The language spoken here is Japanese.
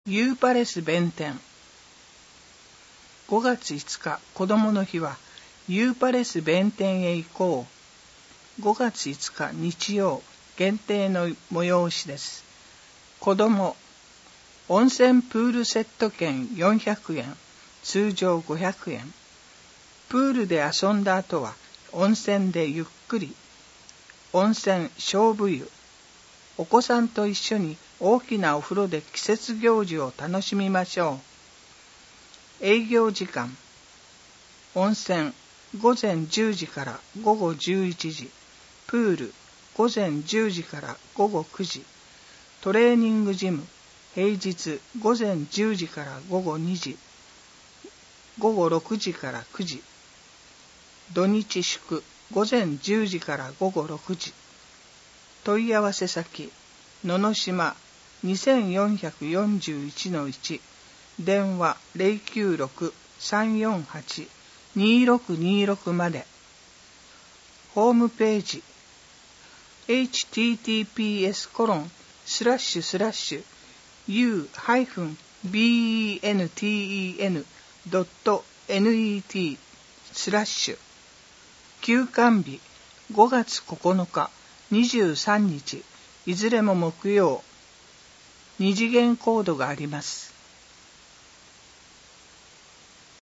ユーパレス弁天。5月5日子供の日はユーパレス弁天へ行こう。5月5日日曜限定の催しです。子供温泉プールセット券400円、通常500円。プールで遊んだ後は温泉でゆっくり。温泉勝負湯。お子さんと一緒に大きなお風呂で季節行事を楽しみましょう。営業時間。温泉午前10時から午後11時。プール午前10時から午後9時。トレーニングジム平日午前10時から午後2時。午後6時から9時。土日祝午前10時から午後6時。問い合わせ先野々島 2441-1 電話 096-348-2626 まで。ホームページ https://u-benten.net/ 休館日5月9日23日いずれも木曜。2次元コードがあります。